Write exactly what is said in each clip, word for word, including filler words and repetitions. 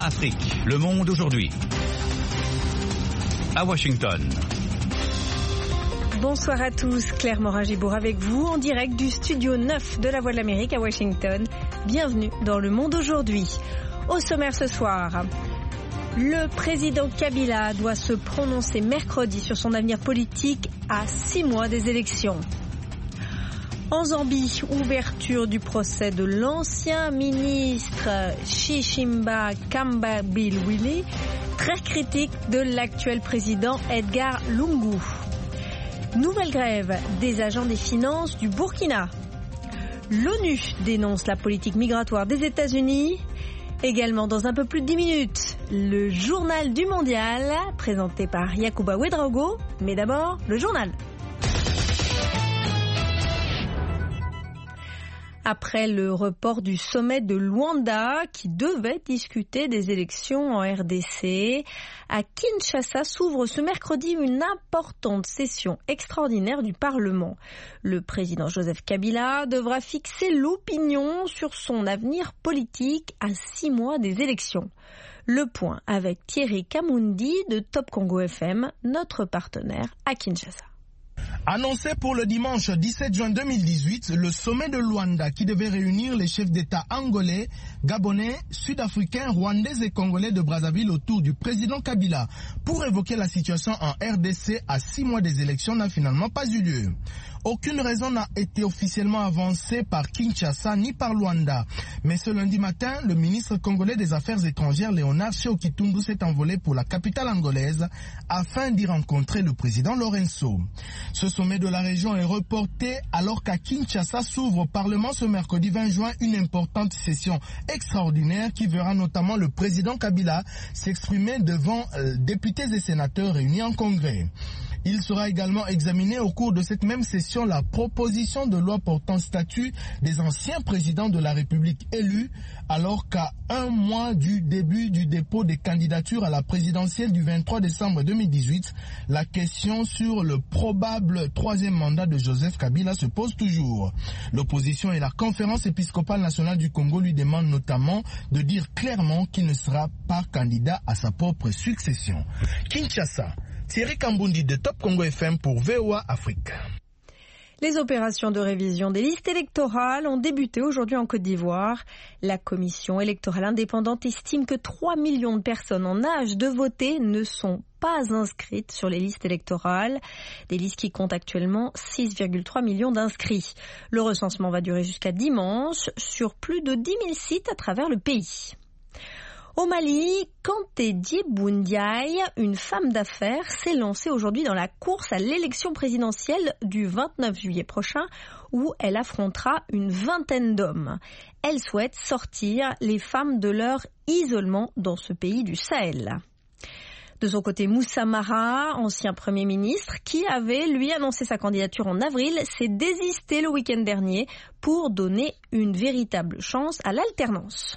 Afrique, le monde aujourd'hui. À Washington. Bonsoir à tous, Claire Morin-Gibour avec vous en direct du studio neuf de la Voix de l'Amérique à Washington. Bienvenue dans Le Monde aujourd'hui. Au sommaire ce soir, le président Kabila doit se prononcer mercredi sur son avenir politique à six mois des élections. En Zambie, ouverture du procès de l'ancien ministre Chishimba Kambabilwili, très critique de l'actuel président Edgar Lungu. Nouvelle grève des agents des finances du Burkina. L'ONU dénonce la politique migratoire des États-Unis. Également dans un peu plus de dix minutes, le journal du mondial présenté par Yacouba Ouedraogo. Mais d'abord, le journal. Après le report du sommet de Luanda qui devait discuter des élections en R D C, à Kinshasa s'ouvre ce mercredi une importante session extraordinaire du Parlement. Le président Joseph Kabila devra fixer l'opinion sur son avenir politique à six mois des élections. Le point avec Thierry Kamundi de Top Congo F M, notre partenaire à Kinshasa. Annoncé pour le dimanche dix-sept juin deux mille dix-huit, le sommet de Luanda qui devait réunir les chefs d'État angolais, gabonais, sud-africains, rwandais et congolais de Brazzaville autour du président Kabila pour évoquer la situation en R D C à six mois des élections n'a finalement pas eu lieu. Aucune raison n'a été officiellement avancée par Kinshasa ni par Luanda. Mais ce lundi matin, le ministre congolais des Affaires étrangères Léonard Séokitundu s'est envolé pour la capitale angolaise afin d'y rencontrer le président Lorenzo. Ce sommet de la région est reporté alors qu'à Kinshasa s'ouvre au Parlement ce mercredi vingt juin une importante session extraordinaire qui verra notamment le président Kabila s'exprimer devant euh, députés et sénateurs réunis en congrès. Il sera également examiné au cours de cette même session la proposition de loi portant statut des anciens présidents de la République élus, alors qu'à un mois du début du dépôt des candidatures à la présidentielle du vingt-trois décembre deux mille dix-huit, la question sur le probable troisième mandat de Joseph Kabila se pose toujours. L'opposition et la conférence épiscopale nationale du Congo lui demandent notamment de dire clairement qu'il ne sera pas candidat à sa propre succession. Kinshasa, Thierry Kambundi de Top Congo F M pour V O A Afrique. Les opérations de révision des listes électorales ont débuté aujourd'hui en Côte d'Ivoire. La commission électorale indépendante estime que trois millions de personnes en âge de voter ne sont pas inscrites sur les listes électorales. Des listes qui comptent actuellement six virgule trois millions d'inscrits. Le recensement va durer jusqu'à dimanche sur plus de dix mille sites à travers le pays. Au Mali, Kanté Dieboundiaï, une femme d'affaires, s'est lancée aujourd'hui dans la course à l'élection présidentielle du vingt-neuf juillet prochain où elle affrontera une vingtaine d'hommes. Elle souhaite sortir les femmes de leur isolement dans ce pays du Sahel. De son côté, Moussa Mara, ancien Premier ministre, qui avait, lui, annoncé sa candidature en avril, s'est désisté le week-end dernier pour donner une véritable chance à l'alternance.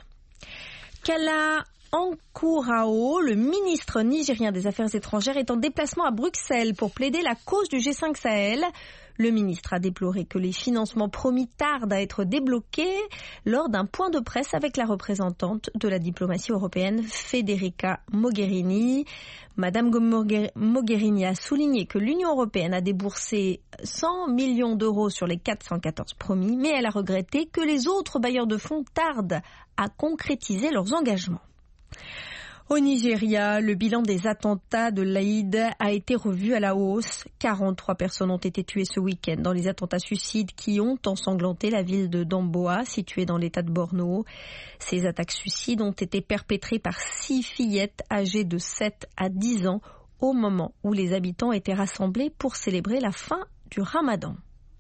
Kala Ankourao, le ministre nigérien des Affaires étrangères, est en déplacement à Bruxelles pour plaider la cause du G cinq Sahel. Le ministre a déploré que les financements promis tardent à être débloqués lors d'un point de presse avec la représentante de la diplomatie européenne, Federica Mogherini. Madame Mogherini a souligné que l'Union européenne a déboursé cent millions d'euros sur les quatre cent quatorze promis, mais elle a regretté que les autres bailleurs de fonds tardent à concrétiser leurs engagements. Au Nigeria, le bilan des attentats de l'Aïd a été revu à la hausse. quarante-trois personnes ont été tuées ce week-end dans les attentats suicides qui ont ensanglanté la ville de Damboa, située dans l'état de Borno. Ces attaques suicides ont été perpétrées par six fillettes âgées de sept à dix ans au moment où les habitants étaient rassemblés pour célébrer la fin du Ramadan.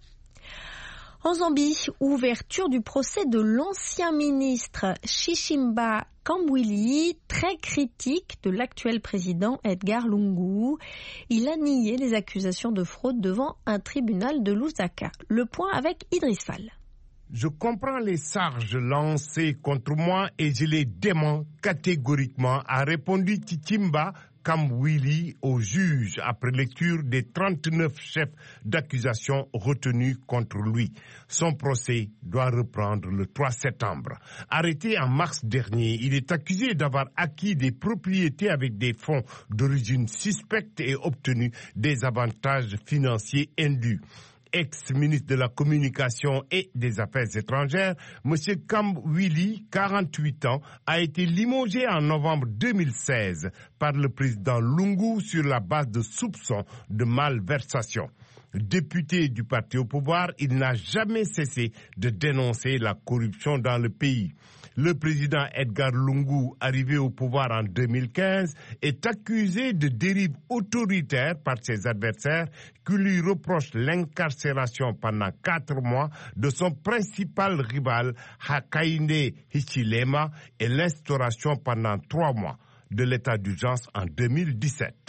En Zambie, ouverture du procès de l'ancien ministre Chishimba Kambabilwili, très critique de l'actuel président Edgar Lungu. Il a nié les accusations de fraude devant un tribunal de Lusaka. Le point avec Idriss Fall. Je comprends les charges lancées contre moi et je les dément catégoriquement, a répondu Chishimba Kamwili au juge après lecture des trente-neuf chefs d'accusation retenus contre lui. Son procès doit reprendre le trois septembre. Arrêté en mars dernier, il est accusé d'avoir acquis des propriétés avec des fonds d'origine suspecte et obtenu des avantages financiers indus. Ex-ministre de la Communication et des Affaires étrangères, M. Kamwili, quarante-huit ans, a été limogé en novembre deux mille seize par le président Lungu sur la base de soupçons de malversation. Député du parti au pouvoir, il n'a jamais cessé de dénoncer la corruption dans le pays. Le président Edgar Lungu, arrivé au pouvoir en deux mille quinze, est accusé de dérive autoritaire par ses adversaires qui lui reprochent l'incarcération pendant quatre mois de son principal rival Hakainde Hichilema et l'instauration pendant trois mois de l'état d'urgence en deux mille dix-sept.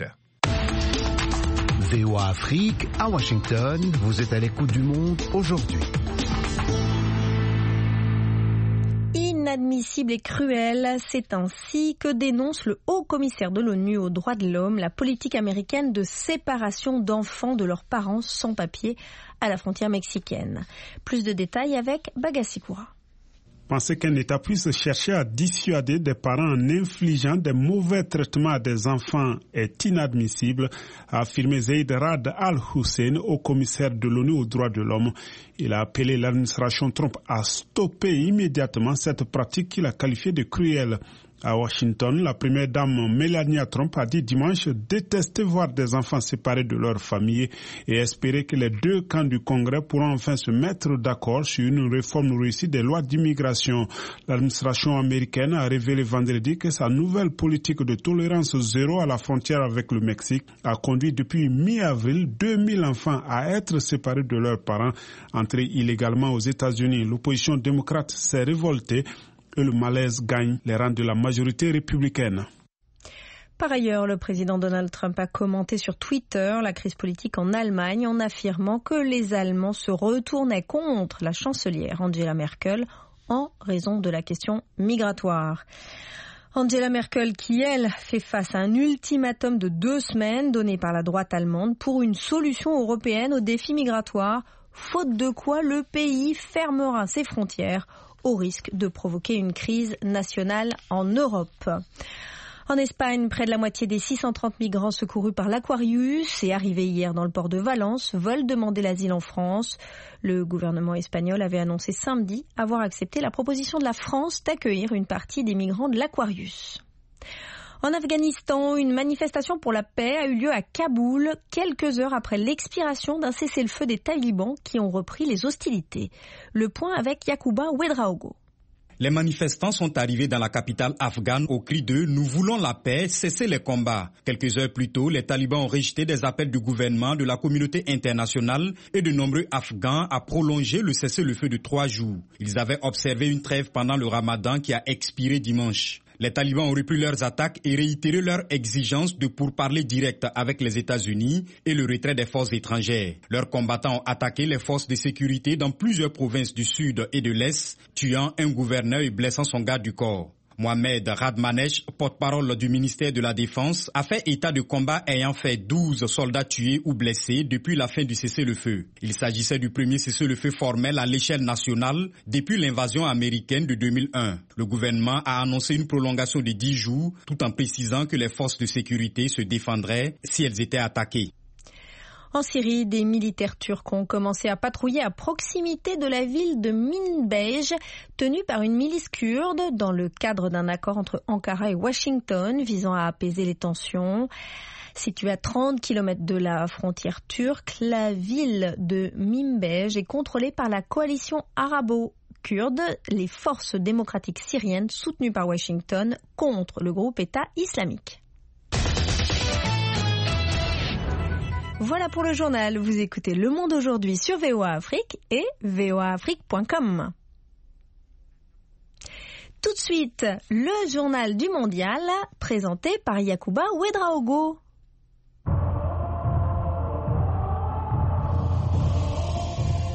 V O A Afrique, à Washington, vous êtes à l'écoute du monde aujourd'hui. Inadmissible et cruel, c'est ainsi que dénonce le haut-commissaire de l'ONU aux droits de l'homme la politique américaine de séparation d'enfants de leurs parents sans papier à la frontière mexicaine. Plus de détails avec Bagassikura. Penser qu'un État puisse chercher à dissuader des parents en infligeant des mauvais traitements à des enfants est inadmissible, a affirmé Zeid Rad Al-Hussein, haut commissaire de l'ONU aux droits de l'homme. Il a appelé l'administration Trump à stopper immédiatement cette pratique qu'il a qualifiée de cruelle. À Washington, la première dame Melania Trump a dit dimanche détester voir des enfants séparés de leur famille et espérer que les deux camps du Congrès pourront enfin se mettre d'accord sur une réforme réussie des lois d'immigration. L'administration américaine a révélé vendredi que sa nouvelle politique de tolérance zéro à la frontière avec le Mexique a conduit depuis mi-avril deux mille enfants à être séparés de leurs parents entrés illégalement aux États-Unis. L'opposition démocrate s'est révoltée et le malaise gagne les rangs de la majorité républicaine. Par ailleurs, le président Donald Trump a commenté sur Twitter la crise politique en Allemagne en affirmant que les Allemands se retournaient contre la chancelière Angela Merkel en raison de la question migratoire. Angela Merkel qui, elle, fait face à un ultimatum de deux semaines donné par la droite allemande pour une solution européenne aux défis migratoires, faute de quoi le pays fermera ses frontières au risque de provoquer une crise nationale en Europe. En Espagne, près de la moitié des six cent trente migrants secourus par l'Aquarius et arrivés hier dans le port de Valence veulent demander l'asile en France. Le gouvernement espagnol avait annoncé samedi avoir accepté la proposition de la France d'accueillir une partie des migrants de l'Aquarius. En Afghanistan, une manifestation pour la paix a eu lieu à Kaboul quelques heures après l'expiration d'un cessez-le-feu des talibans qui ont repris les hostilités. Le point avec Yacouba Ouedraogo. Les manifestants sont arrivés dans la capitale afghane au cri de « Nous voulons la paix, cessez les combats ». Quelques heures plus tôt, les talibans ont rejeté des appels du gouvernement, de la communauté internationale et de nombreux Afghans à prolonger le cessez-le-feu de trois jours. Ils avaient observé une trêve pendant le ramadan qui a expiré dimanche. Les talibans ont repris leurs attaques et réitéré leur exigence de pourparlers directs avec les États-Unis et le retrait des forces étrangères. Leurs combattants ont attaqué les forces de sécurité dans plusieurs provinces du sud et de l'est, tuant un gouverneur et blessant son garde du corps. Mohamed Radmanesh, porte-parole du ministère de la Défense, a fait état de combats ayant fait douze soldats tués ou blessés depuis la fin du cessez-le-feu. Il s'agissait du premier cessez-le-feu formel à l'échelle nationale depuis l'invasion américaine de deux mille un. Le gouvernement a annoncé une prolongation de dix jours tout en précisant que les forces de sécurité se défendraient si elles étaient attaquées. En Syrie, des militaires turcs ont commencé à patrouiller à proximité de la ville de Minbej, tenue par une milice kurde, dans le cadre d'un accord entre Ankara et Washington visant à apaiser les tensions. Située à trente kilomètres de la frontière turque, la ville de Minbej est contrôlée par la coalition arabo-kurde, les forces démocratiques syriennes soutenues par Washington contre le groupe État islamique. Voilà pour le journal. Vous écoutez Le Monde aujourd'hui sur V O A Afrique et v o a afrique point com. Tout de suite, le journal du mondial présenté par Yacouba Ouedraogo.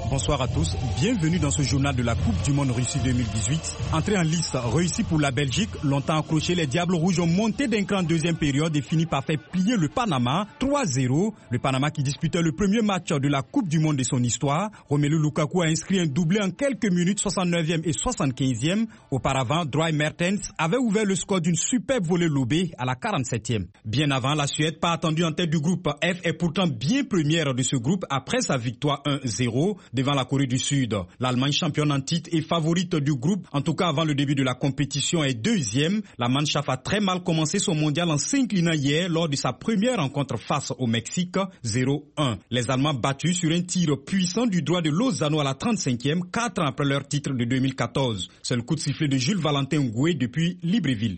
Bonsoir à tous, bienvenue dans ce journal de la Coupe du Monde Russie deux mille dix-huit. Entrée en lice réussie pour la Belgique, longtemps accroché, les Diables Rouges ont monté d'un cran en deuxième période et fini par faire plier le Panama trois zéro. Le Panama qui disputait le premier match de la Coupe du Monde de son histoire. Romelu Lukaku a inscrit un doublé en quelques minutes, soixante-neuvième et soixante-quinzième. Auparavant, Dry Mertens avait ouvert le score d'une superbe volée lobée à la quarante-septième. Bien avant, la Suède, pas attendue en tête du groupe F, est pourtant bien première de ce groupe après sa victoire un zéro. Devant la Corée du Sud. L'Allemagne, championne en titre et favorite du groupe, en tout cas avant le début de la compétition, est deuxième. La Mannschaft a très mal commencé son mondial en s'inclinant hier lors de sa première rencontre face au Mexique, zéro un. Les Allemands battus sur un tir puissant du droit de Lozano à la trente-cinquième, quatre ans après leur titre de deux mille quatorze. C'est le coup de sifflet de Jules Valentin Ngoué depuis Libreville.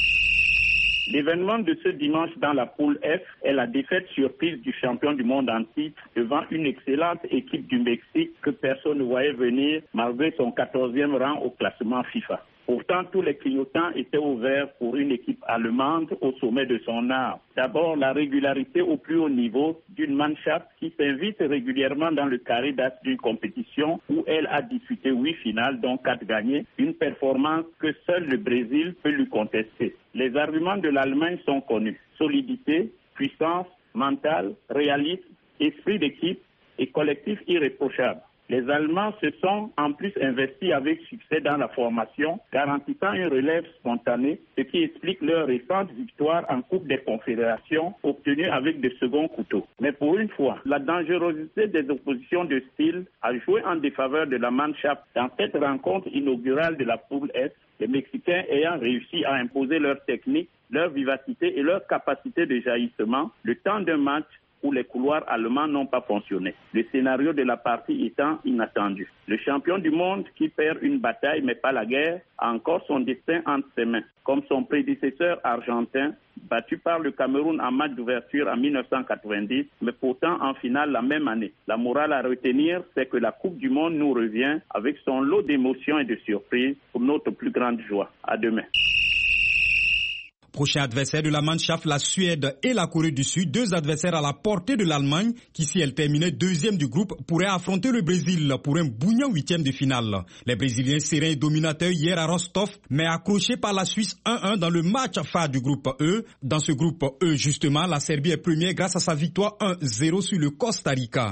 L'événement de ce dimanche dans la poule F est la défaite surprise du champion du monde en titre devant une excellente équipe du Mexique que personne ne voyait venir malgré son quatorzième rang au classement FIFA. Pourtant, tous les clignotants étaient ouverts pour une équipe allemande au sommet de son art. D'abord, la régularité au plus haut niveau d'une Mannschaft qui s'invite régulièrement dans le carré d'as d'une compétition où elle a disputé huit finales, dont quatre gagnées, une performance que seul le Brésil peut lui contester. Les arguments de l'Allemagne sont connus. Solidité, puissance, mental, réalisme, esprit d'équipe et collectif irréprochable. Les Allemands se sont en plus investis avec succès dans la formation, garantissant une relève spontanée, ce qui explique leur récente victoire en Coupe des Confédérations obtenue avec de seconds couteaux. Mais pour une fois, la dangerosité des oppositions de style a joué en défaveur de la Mannschaft dans cette rencontre inaugurale de la poule S, les Mexicains ayant réussi à imposer leur technique, leur vivacité et leur capacité de jaillissement le temps d'un match où les couloirs allemands n'ont pas fonctionné. Le scénario de la partie étant inattendu. Le champion du monde qui perd une bataille mais pas la guerre a encore son destin entre ses mains. Comme son prédécesseur argentin, battu par le Cameroun en match d'ouverture en mille neuf cent quatre-vingt-dix, mais pourtant en finale la même année. La morale à retenir, c'est que la Coupe du Monde nous revient avec son lot d'émotions et de surprises pour notre plus grande joie. À demain. Prochain adversaire de la Mannschaft, la Suède et la Corée du Sud, deux adversaires à la portée de l'Allemagne, qui si elle terminait deuxième du groupe, pourraient affronter le Brésil pour un bouillant huitième de finale. Les Brésiliens sereins et dominateurs hier à Rostov, mais accrochés par la Suisse un un dans le match phare du groupe E. Dans ce groupe E, justement, la Serbie est première grâce à sa victoire un zéro sur le Costa Rica.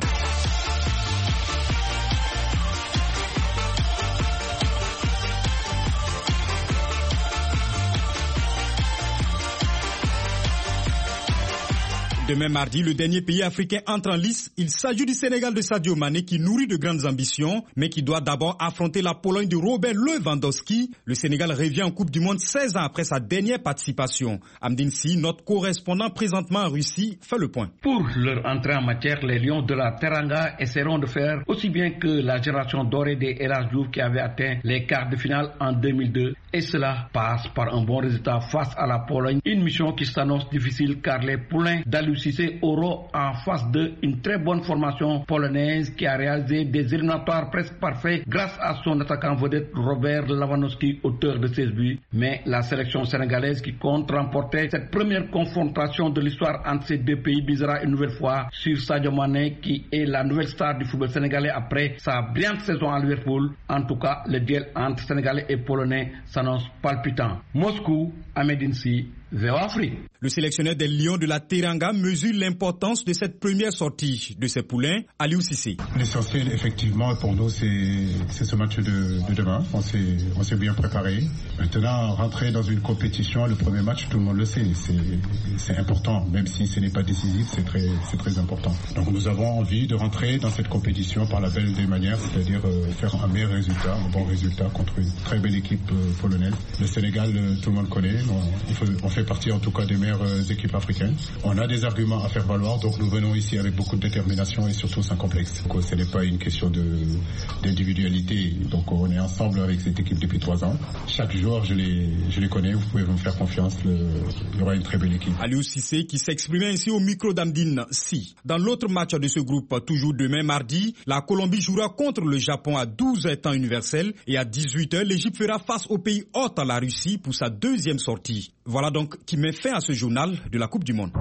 Demain mardi, le dernier pays africain entre en lice. Il s'agit du Sénégal de Sadio Mané qui nourrit de grandes ambitions, mais qui doit d'abord affronter la Pologne de Robert Lewandowski. Le Sénégal revient en Coupe du Monde seize ans après sa dernière participation. Amdine Si, notre correspondant présentement en Russie, fait le point. Pour leur entrée en matière, les Lions de la Teranga essaieront de faire aussi bien que la génération dorée des El Hadji Diouf qui avait atteint les quarts de finale en deux mille deux. Et cela passe par un bon résultat face à la Pologne. Une mission qui s'annonce difficile car les poulains d'Aliou Cissé auront en face d'eux une très bonne formation polonaise qui a réalisé des éliminatoires presque parfaits grâce à son attaquant vedette Robert Lewandowski, auteur de seize buts. Mais la sélection sénégalaise qui compte remporter cette première confrontation de l'histoire entre ces deux pays misera une nouvelle fois sur Sadio Mané qui est la nouvelle star du football sénégalais après sa brillante saison à Liverpool. En tout cas, le duel entre Sénégalais et Polonais s'annonce palpitant. Moscou, Ahmed Si, V O A Afrique. Le sélectionneur des Lions de la Teranga mesure l'importance de cette première sortie de ses poulains, Aliou Cissé. L'essentiel, effectivement, pour nous, c'est, c'est ce match de, de demain. On s'est, on s'est bien préparé. Maintenant, rentrer dans une compétition, le premier match, tout le monde le sait, c'est, c'est important. Même si ce n'est pas décisif, c'est très, c'est très important. Donc nous avons envie de rentrer dans cette compétition par la belle des manières, c'est-à-dire euh, faire un meilleur résultat, un bon résultat contre une très belle équipe euh, polonaise. Le Sénégal, euh, tout le monde connaît. On, il faut, on fait partie en tout cas des meilleures équipes africaines. On a des arguments à faire valoir, donc nous venons ici avec beaucoup de détermination et surtout sans complexe. Donc, ce n'est pas une question de, d'individualité. Donc on est ensemble avec cette équipe depuis trois ans. Chaque joueur, je les, je les connais, vous pouvez me faire confiance, le, il y aura une très belle équipe. Aliou Cissé qui s'exprimait ainsi au micro d'Amdine Si. Dans l'autre match de ce groupe, toujours demain mardi, la Colombie jouera contre le Japon à douze heures temps universel et à dix-huit heures, l'Égypte fera face au pays hôte à la Russie pour sa deuxième sortie. Voilà donc qui met fin à ce journal de la Coupe du Monde.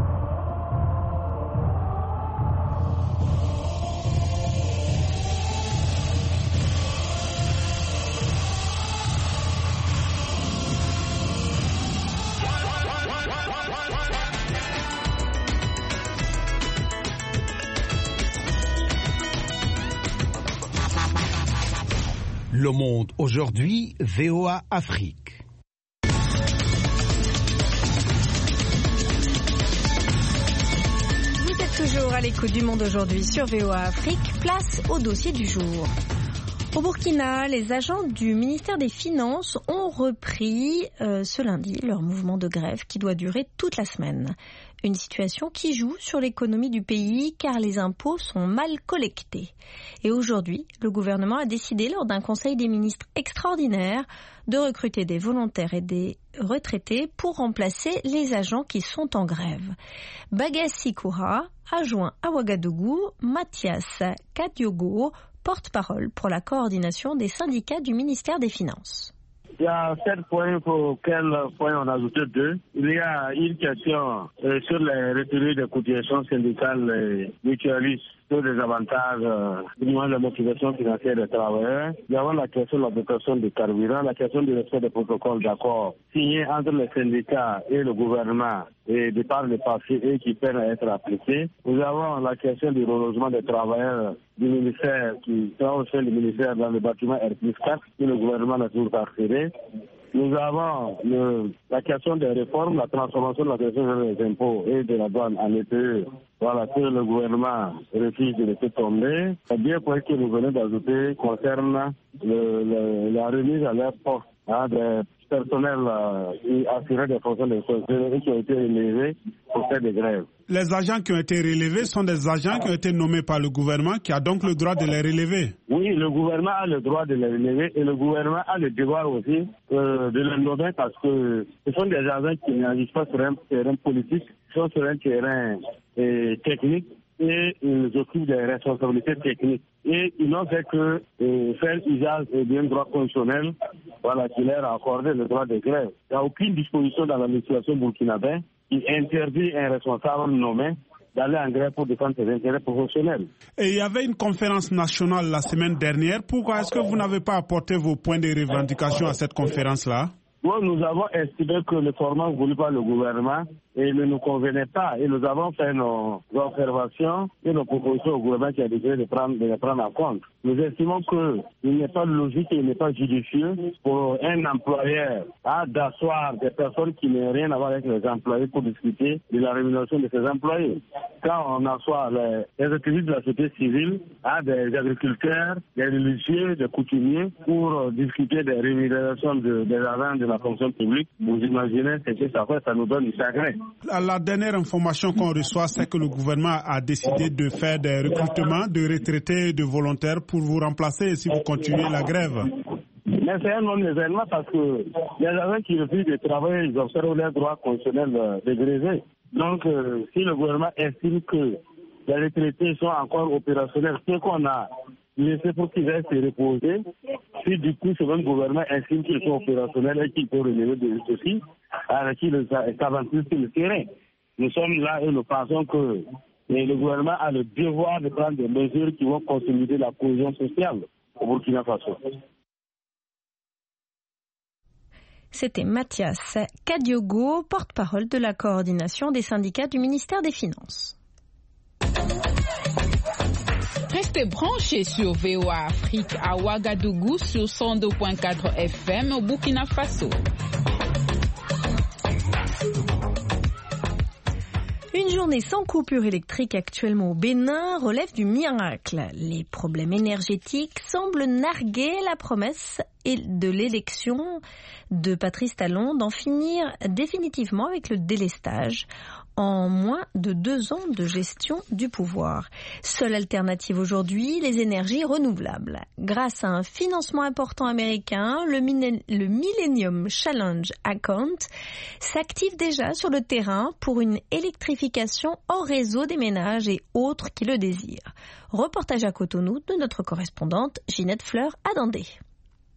Le Monde aujourd'hui, V O A Afrique. Vous êtes toujours à l'écoute du Monde aujourd'hui sur V O A Afrique. Place au dossier du jour. Au Burkina, les agents du ministère des Finances ont repris euh, ce lundi leur mouvement de grève qui doit durer toute la semaine. Une situation qui joue sur l'économie du pays car les impôts sont mal collectés. Et aujourd'hui, le gouvernement a décidé lors d'un conseil des ministres extraordinaire de recruter des volontaires et des retraités pour remplacer les agents qui sont en grève. Bagassi Koura a joint à Ouagadougou Mathias Kadiogo, porte-parole pour la coordination des syndicats du ministère des Finances. Il y a sept points pour quels points on a ajouté deux. Il y a une question euh, sur les retenues de cotisations syndicales euh, mutualistes sur les avantages, euh, du moins la motivation financière des travailleurs. Il y a la question de l'application du carburant, la question du respect des protocoles d'accord signés entre les syndicats et le gouvernement et de par le passé et qui peuvent être appliqués. Nous avons la question du relogement des travailleurs du ministère qui sont au sein du ministère dans le bâtiment R plus quatre que le gouvernement n'a toujours pas accédé. Nous avons le, la question des réformes, la transformation de la question des impôts et de la douane en E P E. Voilà, que le gouvernement refuse de laisser tomber. Le bien point que nous venons d'ajouter concerne le, le, la remise à leur poste hein, des personnels euh, qui assuraient des fonctions de société et qui ont été élevés pour faire des grèves. Les agents qui ont été relevés sont des agents qui ont été nommés par le gouvernement, qui a donc le droit de les relever. Oui, le gouvernement a le droit de les relever et le gouvernement a le devoir aussi euh, de les nommer parce que ce sont des agents qui n'agissent pas sur un terrain politique, ils sont sur un terrain euh, technique et ils occupent des responsabilités techniques. Et ils n'ont fait que euh, faire usage d'un droit constitutionnel voilà, qui leur a accordé le droit de grève. Il n'y a aucune disposition dans la législation burkinabé qui interdit un responsable nommé d'aller en grève pour défendre ses intérêts professionnels. Et il y avait une conférence nationale la semaine dernière. Pourquoi est-ce que vous n'avez pas apporté vos points de revendication à cette conférence-là? Bon, nous avons estimé que le format voulu par le gouvernement et ne nous convenait pas. Et nous avons fait nos observations et nos propositions au gouvernement qui a décidé de, prendre, de les prendre en compte. Nous estimons qu'il n'est pas logique et il n'est pas judicieux pour un employeur hein, d'asseoir des personnes qui n'ont rien à voir avec les employés pour discuter de la rémunération de ses employés. Quand on assoit les, les activistes de la société civile, hein, des agriculteurs, des religieux, des coutumiers, pour euh, discuter des rémunérations de, des agents de la fonction publique, vous imaginez ce que ça fait, ça nous donne du chagrin. La, la dernière information qu'on reçoit, c'est que le gouvernement a décidé de faire des recrutements de retraités et de volontaires pour vous remplacer si vous continuez la grève. Mais c'est un non-événement parce que les agents qui refusent de travailler, ils observent leurs droits constitutionnels de gréver. Donc, euh, si le gouvernement estime que les retraités sont encore opérationnels, ce qu'on a laissé pour qu'ils aillent se reposer, si du coup ce même gouvernement estime qu'ils sont opérationnels et qu'ils peuvent relever des soucis, alors qu'ils s'aventurent sur le terrain. Nous sommes là et nous pensons que et le gouvernement a le devoir de prendre des mesures qui vont consolider la cohésion sociale au Burkina Faso. C'était Mathias Kadiogo, porte-parole de la coordination des syndicats du ministère des Finances. Restez branchés sur V O A Afrique à Ouagadougou sur cent deux virgule quatre F M au Burkina Faso. Une journée sans coupure électrique actuellement au Bénin relève du miracle. Les problèmes énergétiques semblent narguer la promesse de l'élection de Patrice Talon d'en finir définitivement avec le délestage en moins de deux ans de gestion du pouvoir. Seule alternative aujourd'hui, les énergies renouvelables. Grâce à un financement important américain, le, millen- le Millennium Challenge Account s'active déjà sur le terrain pour une électrification hors réseau des ménages et autres qui le désirent. Reportage à Cotonou de notre correspondante Ginette Fleur à Dandé.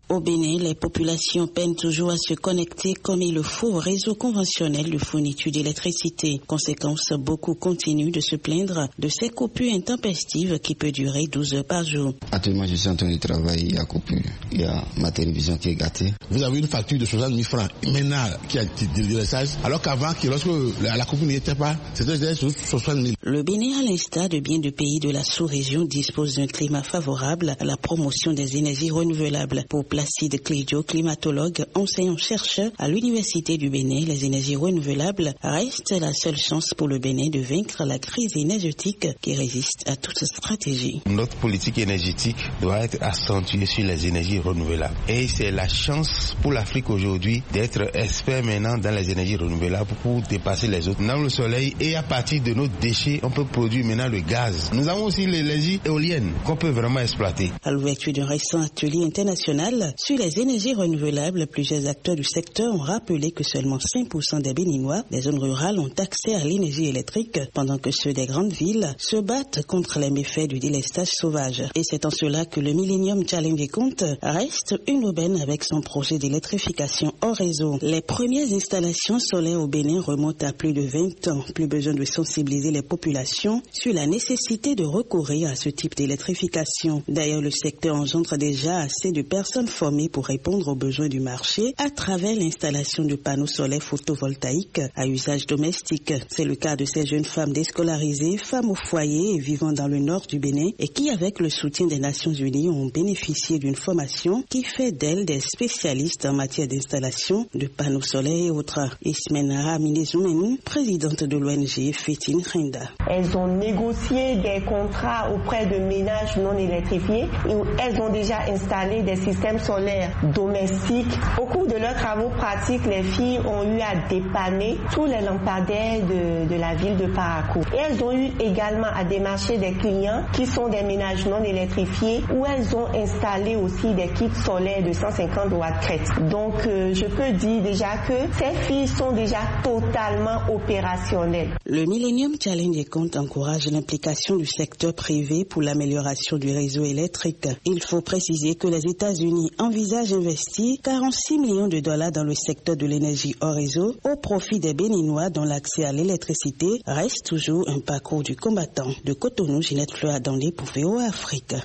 Au Bénin, les populations peinent toujours à se connecter comme il le faut au réseau conventionnel de fourniture d'électricité. Conséquence, beaucoup continuent de se plaindre de ces coupures intempestives qui peuvent durer douze heures par jour. Actuellement, je suis en train de travailler, il y a coupure. Il y a ma télévision qui est gâtée. Vous avez une facture de soixante mille francs maintenant qui a été délestage, alors qu'avant, lorsque la coupure n'y était pas, c'était soixante mille. Le Bénin, à l'instar de bien de pays de la sous-région, dispose d'un climat favorable à la promotion des énergies renouvelables. Pour Placide Clédio, climatologue, enseignant-chercheur à l'Université du Bénin, les énergies renouvelables restent la seule chance pour le Bénin de vaincre la crise énergétique qui résiste à toute stratégie. Notre politique énergétique doit être accentuée sur les énergies renouvelables. Et c'est la chance pour l'Afrique aujourd'hui d'être expert maintenant dans les énergies renouvelables pour dépasser les autres. Dans le soleil et à partir de nos déchets, on peut produire maintenant le gaz. Nous avons aussi l'énergie éolienne qu'on peut vraiment exploiter. À l'ouverture d'un récent atelier international sur les énergies renouvelables, plusieurs acteurs du secteur ont rappelé que seulement cinq pour cent des Béninois des zones rurales ont accès à l'énergie électrique, pendant que ceux des grandes villes se battent contre les méfaits du délestage sauvage. Et c'est en cela que le Millennium Challenge compte reste une aubaine avec son projet d'électrification hors réseau. Les premières installations solaires au Bénin remontent à plus de vingt ans. Plus besoin de sensibiliser les populations sur la nécessité de recourir à ce type d'électrification. D'ailleurs, le secteur engendre déjà assez de personnes formées pour répondre aux besoins du marché à travers l'installation de panneaux solaires photovoltaïques à usage domestique. C'est le cas de ces jeunes femmes déscolarisées, femmes au foyer et vivant dans le nord du Bénin et qui, avec le soutien des Nations Unies, ont bénéficié d'une formation qui fait d'elles des spécialistes en matière d'installation de panneaux solaires et autres. Ismena Aminezoumenou, présidente de l'O N G Fétine Rinda. Elles ont négocié des contrats auprès de ménages non électrifiés et elles ont déjà installé des systèmes solaires domestiques. Au cours de leurs travaux pratiques, les filles ont eu à dépanner tous les lampadaires de, de la ville de Parakou. Et elles ont eu également à démarcher des clients qui sont des ménages non électrifiés où elles ont installé aussi des kits solaires de cent cinquante watts crête. Donc euh, je peux dire déjà que ces filles sont déjà totalement opérationnelles. Le Millennium Challenge compte encourage l'implication du secteur privé pour l'amélioration du réseau électrique. Il faut préciser que les États-Unis envisagent d'investir quarante-six millions de dollars dans le secteur de l'énergie hors réseau au profit des Béninois dont l'accès à l'électricité reste toujours un parcours du combattant. De Cotonou, Ginette Fleur Adandé pour V O A Afrique.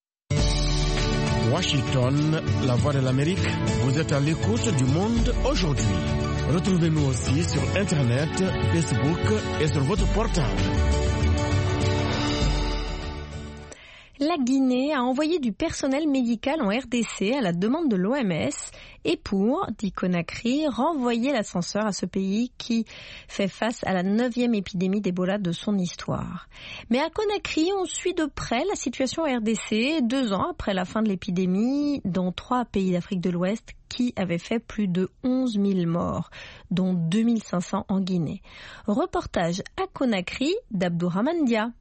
Washington, la voix de l'Amérique, vous êtes à l'écoute du monde aujourd'hui. Retrouvez-nous aussi sur Internet, Facebook et sur votre portable. La Guinée a envoyé du personnel médical en R D C à la demande de l'O M S et pour, dit Conakry, renvoyer l'ascenseur à ce pays qui fait face à la neuvième épidémie d'Ebola de son histoire. Mais à Conakry, on suit de près la situation R D C deux ans après la fin de l'épidémie dans trois pays d'Afrique de l'Ouest qui avaient fait plus de onze mille morts, dont deux mille cinq cents en Guinée. Reportage à Conakry d'Abdourahmane Dia.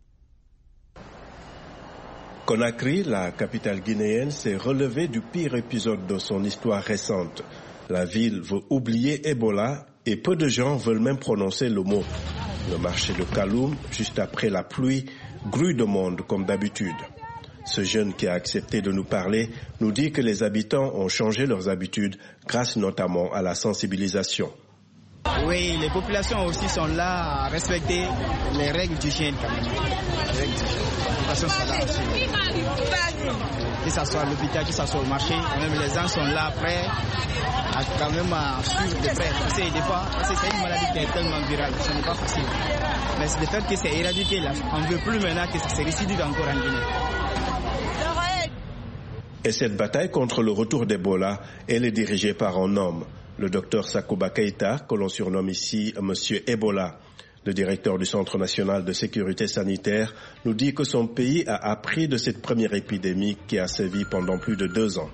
Conakry, la capitale guinéenne, s'est relevée du pire épisode de son histoire récente. La ville veut oublier Ebola et peu de gens veulent même prononcer le mot. Le marché de Kaloum, juste après la pluie, grue de monde comme d'habitude. Ce jeune qui a accepté de nous parler nous dit que les habitants ont changé leurs habitudes grâce notamment à la sensibilisation. Oui, les populations aussi sont là à respecter les règles d'hygiène quand même. Les règles d'hygiène. Les populations sont là aussi. Que ce soit à l'hôpital, que ce soit au marché, quand même les gens sont là prêts à quand même à suivre de près. Parce que des fois, parce que c'est une maladie qui est tellement virale, ce n'est pas facile. Mais le fait que c'est éradiqué là, on ne veut plus maintenant que c'est récidive encore en Guinée. Et cette bataille contre le retour d'Ebola, elle est dirigée par un homme, le docteur Sakouba Keïta, que l'on surnomme ici Monsieur Ebola. Le directeur du Centre national de sécurité sanitaire nous dit que son pays a appris de cette première épidémie qui a sévi pendant plus de deux ans.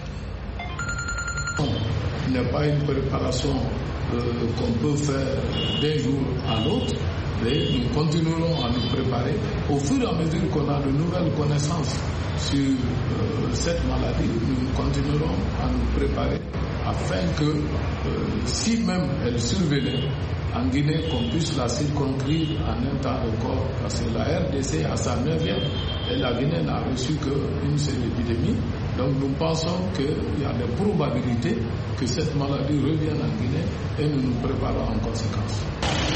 Il n'y a pas une préparation euh, qu'on peut faire d'un jour à l'autre, mais nous continuerons à nous préparer au fur et à mesure qu'on a de nouvelles connaissances sur euh, cette maladie. Nous continuerons à nous préparer afin que euh, si même elle survenait en Guinée, qu'on puisse la circonscrire en un temps record, parce que la R D C a sa neuvième et la Guinée n'a reçu qu'une seule épidémie. Donc nous pensons qu'il y a des probabilités que cette maladie revienne en Guinée et nous nous préparons en conséquence.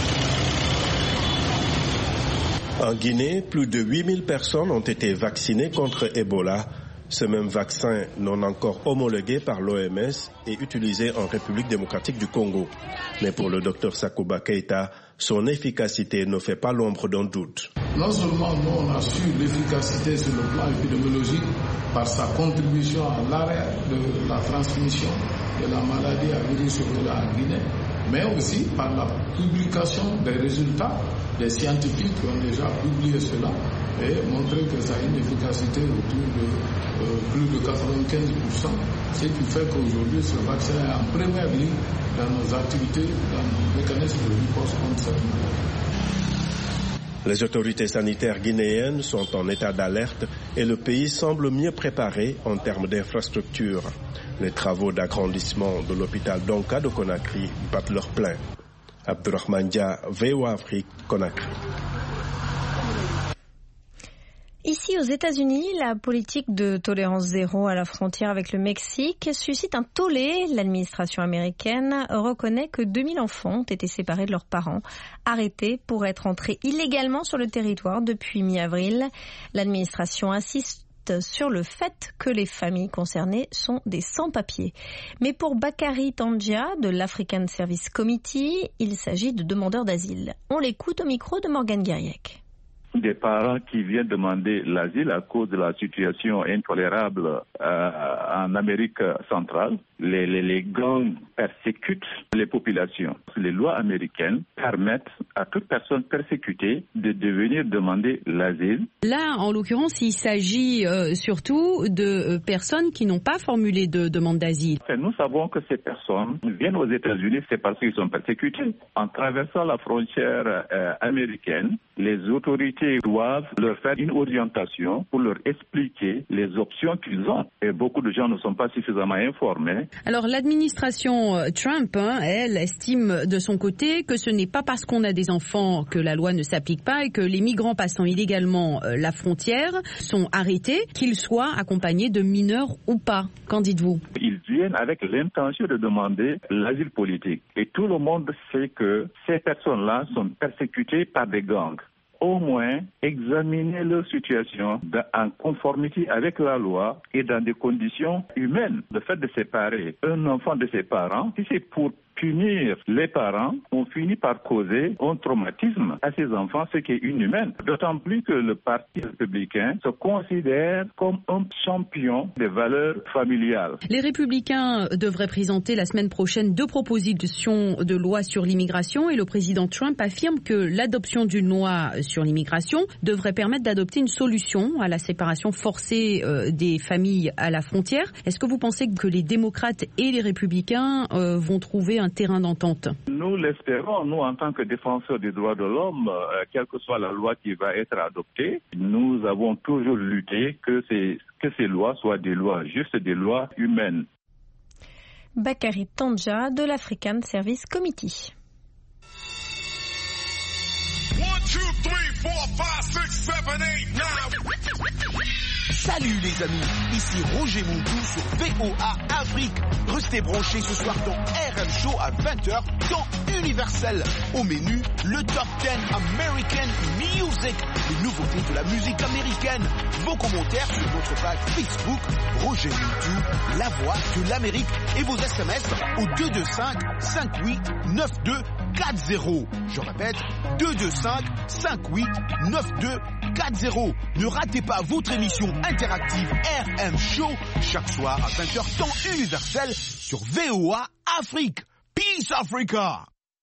En Guinée, plus de huit mille personnes ont été vaccinées contre Ebola. Ce même vaccin, non encore homologué par l'O M S, est utilisé en République démocratique du Congo. Mais pour le docteur Sakouba Keïta, son efficacité ne fait pas l'ombre d'un doute. Non seulement nous on a su l'efficacité sur le plan épidémiologique par sa contribution à l'arrêt de la transmission de la maladie à virus Ebola en Guinée, mais aussi par la publication des résultats des scientifiques qui ont déjà publié cela et montré que ça a une efficacité autour de euh, plus de quatre-vingt-quinze pour cent, ce qui fait qu'aujourd'hui ce vaccin est en première ligne dans nos activités, dans nos mécanismes de riposte contre cette maladie. Les autorités sanitaires guinéennes sont en état d'alerte et le pays semble mieux préparé en termes d'infrastructures. Les travaux d'agrandissement de l'hôpital Donka de Conakry battent leur plein. Abdurrahman Dia, V O A Afrique, Conakry. Ici aux États-Unis, la politique de tolérance zéro à la frontière avec le Mexique suscite un tollé. L'administration américaine reconnaît que deux mille enfants ont été séparés de leurs parents, arrêtés pour être entrés illégalement sur le territoire depuis mi-avril. L'administration insiste sur le fait que les familles concernées sont des sans-papiers. Mais pour Bakary Tandja de l'African Service Committee, il s'agit de demandeurs d'asile. On l'écoute au micro de Morgane Guériec. Des parents qui viennent demander l'asile à cause de la situation intolérable euh, en Amérique centrale. Les, les, les gangs persécutent les populations. Les lois américaines permettent à toute personne persécutée de, de venir demander l'asile. Là, en l'occurrence, il s'agit euh, surtout de euh, personnes qui n'ont pas formulé de demande d'asile. Et nous savons que ces personnes viennent aux États-Unis, c'est parce qu'ils sont persécutés. En traversant la frontière euh, américaine, les autorités doivent leur faire une orientation pour leur expliquer les options qu'ils ont. Et beaucoup de gens ne sont pas suffisamment informés. Alors l'administration Trump, hein, elle, estime de son côté que ce n'est pas parce qu'on a des enfants que la loi ne s'applique pas et que les migrants passant illégalement euh, la frontière sont arrêtés, qu'ils soient accompagnés de mineurs ou pas. Qu'en dites-vous ? Ils viennent avec l'intention de demander l'asile politique. Et tout le monde sait que ces personnes-là sont persécutées par des gangs. Au moins examiner leur situation en conformité avec la loi et dans des conditions humaines. Le fait de séparer un enfant de ses parents, si c'est pour punir les parents, on finit par causer un traumatisme à ces enfants, ce qui est inhumain. D'autant plus que le Parti républicain se considère comme un champion des valeurs familiales. Les républicains devraient présenter la semaine prochaine deux propositions de loi sur l'immigration et le président Trump affirme que l'adoption d'une loi sur l'immigration devrait permettre d'adopter une solution à la séparation forcée euh, des familles à la frontière. Est-ce que vous pensez que les démocrates et les républicains euh, vont trouver un terrain d'entente? Nous l'espérons, nous en tant que défenseurs des droits de l'homme, euh, quelle que soit la loi qui va être adoptée, nous avons toujours lutté que ces, que ces lois soient des lois justes, des lois humaines. Bakary Tandja de l'African Service Committee. Salut les amis, ici Roger Moundou sur V O A Afrique. Restez branchés ce soir dans R M Show à vingt heures, temps universel. Au menu, le Top dix American Music, les nouveautés de la musique américaine. Vos commentaires sur notre page Facebook, Roger Moundou, la voix de l'Amérique, et vos S M S au deux deux cinq, cinq huit neuf deux quatre zéro. Je répète, deux deux cinq, cinq huit neuf deux quatre zéro. Ne ratez pas votre émission interactive R M Show chaque soir à vingt heures temps universel sur V O A Afrique. Peace Africa!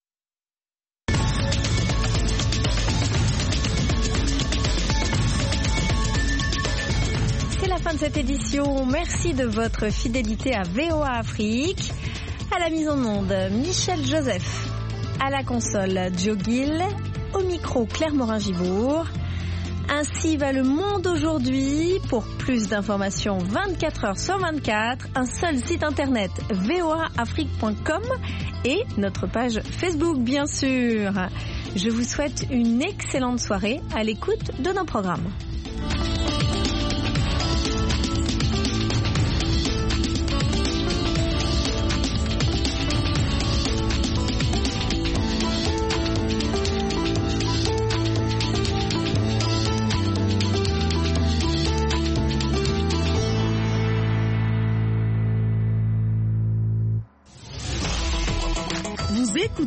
C'est la fin de cette édition. Merci de votre fidélité à V O A Afrique. À la mise en onde, Michel Joseph. À la console, Joe Gill. Au micro, Claire Morin-Gibourg. Ainsi va le monde aujourd'hui. Pour plus d'informations vingt-quatre heures sur vingt-quatre, un seul site internet v o a afrique point com et notre page Facebook bien sûr. Je vous souhaite une excellente soirée à l'écoute de nos programmes.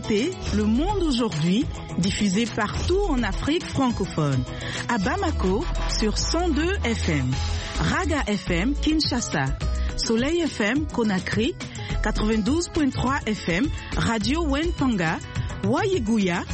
écoutez Le Monde aujourd'hui, diffusé partout en Afrique francophone. À Bamako, sur cent deux F M. Raga F M, Kinshasa. Soleil F M, Conakry. quatre-vingt-douze virgule trois F M, Radio Wentanga. Wayegouya,